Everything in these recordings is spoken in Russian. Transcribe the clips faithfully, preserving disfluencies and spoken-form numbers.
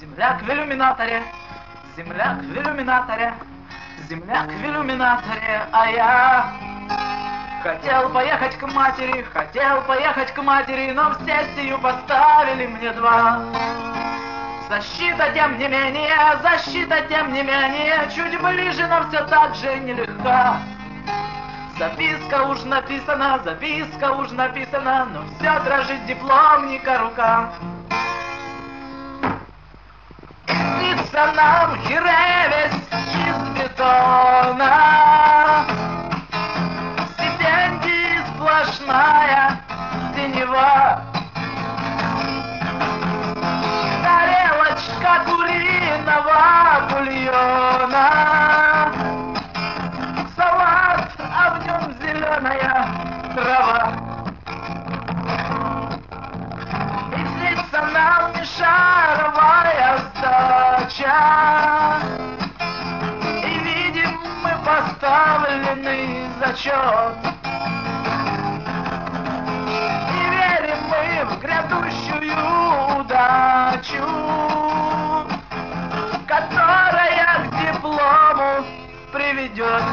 Земляк в иллюминаторе, земляк в иллюминаторе, земляк в иллюминаторе, а я хотел поехать к матери, хотел поехать к матери, но в сессию поставили мне два. Защита, тем не менее, защита, тем не менее, чуть ближе, но все так же нелегка. Записка уж написана, записка уж написана, но все дрожит дипломника рука. Снится нам Херевец из бетона, стипендии сплошная синева, тарелочка куриного бульона, салат, а в нем зеленая трава. И снится нам мишаровая сдача, и видим мы поставленный зачет, и верим мы в грядущую удачу, которая к диплому приведет.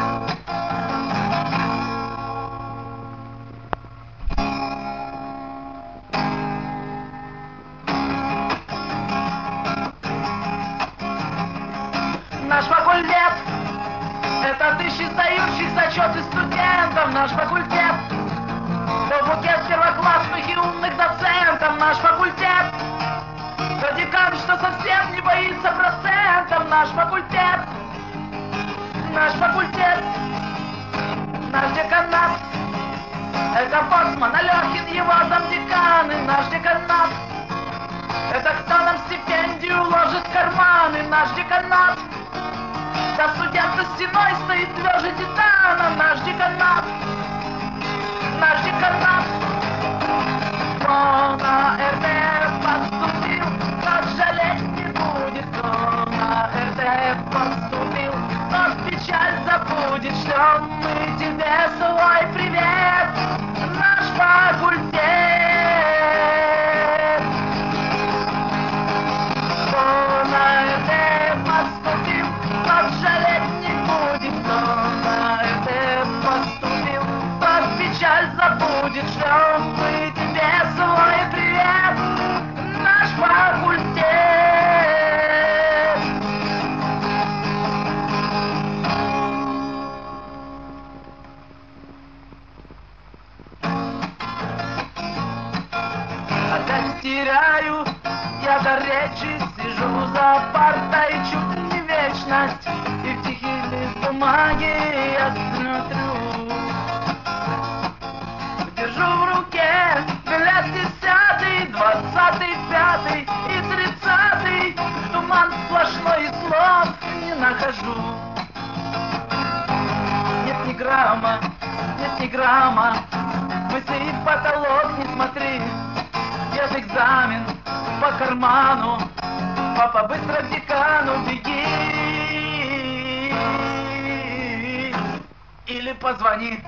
Наш факультет — это тысячи сдающих зачеты студентов. Наш факультет — то букет первоклассных и умных доцентов. Наш факультет — то декан, что совсем не боится процентов. Наш факультет, наш факультет, наш деканат — это Боцман, Алехин, его замдеканы. Наш деканат — это кто нам стипендию ложит в карманы. Наш деканат — да студент за стеной стоит тверже титана. Наш деканат, наш деканат. Кто на эр тэ эф поступил, тот жалеть не будет. Кто на эр тэ эф поступил, тот печаль забудет. Шлем мы тебе свой привет, наш факультет. Кто на эр тэ эф поступил, тот жалеть не будет. Кто на эр тэ эф поступил, тот печаль забудет. Шлем мы тебе свой привет, наш факультет. Опять теряю я до речи, сижу за партой чуть не вечность, и в тихий лист бумаги я смотрю. Держу в руке билет десятый, двадцатый, пятый и тридцатый. Туман сплошной и слов не нахожу. Нет ни грамма, нет ни грамма, мысли в потолок не смотри. Без экзамен по карману, папа, быстро к декану беги. Или позвони.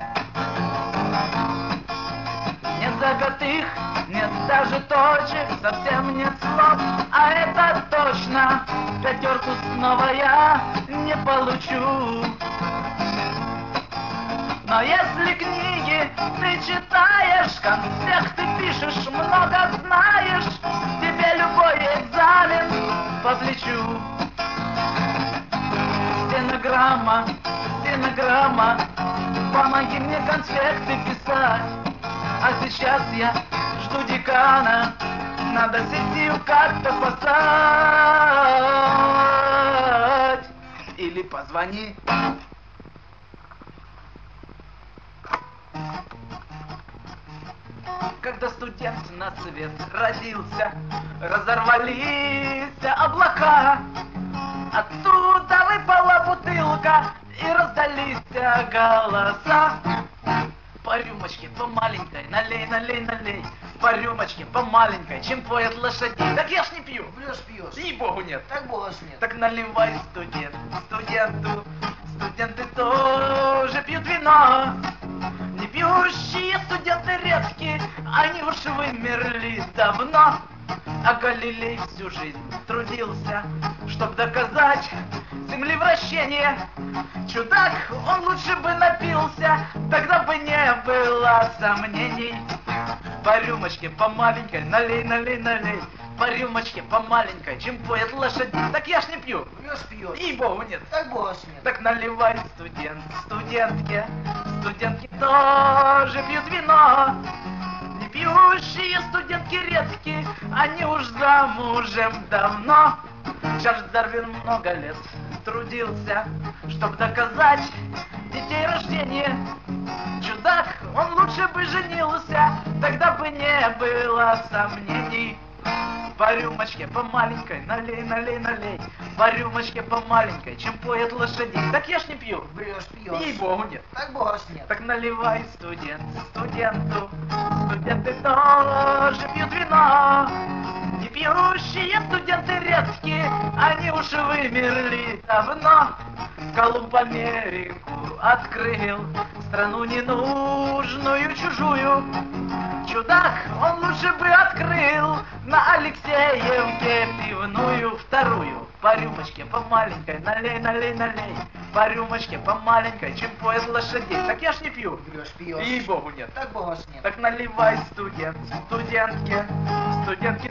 Нет запятых, нет даже точек, совсем нет слов, а это точно, пятерку снова я не получу. Но если книги ты читаешь, конспекты пишешь, много знаешь, тебе любой экзамен по плечу. Стенограмма, стенограмма, помоги мне конспекты писать. А сейчас я жду декана, надо сессию как-то спасать. Или позвони. Когда студент на свет родился, разорвались облака, оттуда выпала бутылка и раздались голоса. По рюмочке, по маленькой, налей, налей, налей. По рюмочке, по маленькой, чем поят лошадей. Так я ж не пью. Врешь, пьешь. Ей-богу нет. Так бога нет. Так наливай, студент, студенту. Студенты тоже пьют вино. Не пьющие студенты редкие, они уж вымерли давно. А Галилей всю жизнь трудился, чтоб доказать землевращение. Чудак, он лучше бы напился, тогда бы не было сомнений. По рюмочке, по маленькой, налей, налей, налей. По рюмочке, по маленькой, чем поет лошадь. Так я ж не пью. Пьешь, пьешь. И богу нет. Так бога ж нет. Так наливай, студент, студентке. Студентки тоже пьют вино. Не пьющие студентки редки, они уж замужем давно. Чарльз Дарвин много лет трудился, чтоб доказать детей рождения. Чудак, он лучше бы женился, тогда бы не было сомнений. По рюмочке, по маленькой, налей, налей, налей. По рюмочке, по маленькой, чем поет лошадей. Так я ж не пью. Пьешь, пьешь. Ей-богу нет. Так бога ж нет. Так наливай, студент, студенту. Студенты тоже пьют вино. Не пьющие студенты редкие, они уж вымерли давно. Колумб Америку открыл, страну ненужную, чужую. Чудак, он лучше бы открыл на Алексеевке пивную вторую. По рюмочке, по маленькой, налей, налей, налей. По рюмочке, по маленькой, чем поет лошадей. Так я ж не пью. Пьешь, пьешь. Ей-богу нет. Так бога ж нет. Так наливай, студент, студентки. Студентки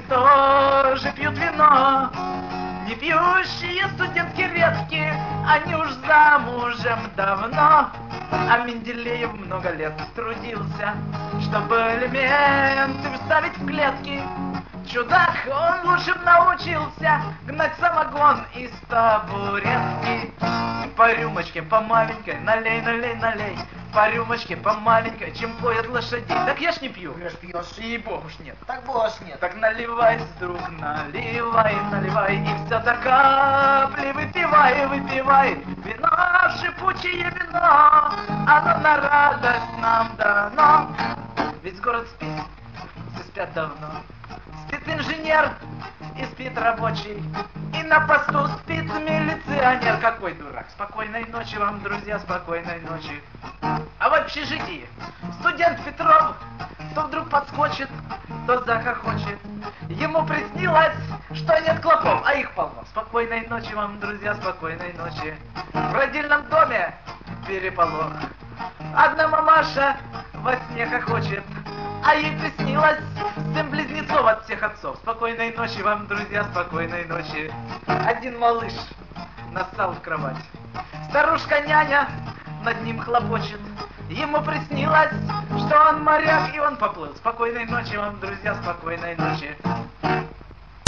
тоже пьют вино. Не пьющие студентки редкие, они уж замужем давно. А Менделеев много лет трудился, чтобы элементы вставить в клетки. Чудак, он лучше б научился гнать самогон из табуретки. По рюмочке, по маленькой, налей, налей, налей. По рюмочке, по маленькой, чем поет лошадей. Так я ж не пью. Пьешь, пьешь. Ей-богу ж нет. Так бога ж нет. Так наливай, друг, наливай, наливай, и все до капли выпивай, выпивай. Вино, шипучее вино, оно на радость нам дано. Весь город спит, все спят давно. Спит инженер и спит рабочий, и на посту спит милиционер. Какой дурак. Спокойной ночи вам, друзья, спокойной ночи. А в общежитии студент Петров то вдруг подскочит, то захохочет. Ему приснилось, что нет клопов, а их полно. Спокойной ночи вам, друзья, спокойной ночи. В родильном доме переполох. Одна мамаша во сне хохочет, а ей приснилось семь близнецов от всех отцов. Спокойной ночи вам, друзья, спокойной ночи. Один малыш нассал в кровать. Старушка-няня над ним хлопочет. Ему приснилось, что он моряк, и он поплыл. Спокойной ночи вам, друзья, спокойной ночи.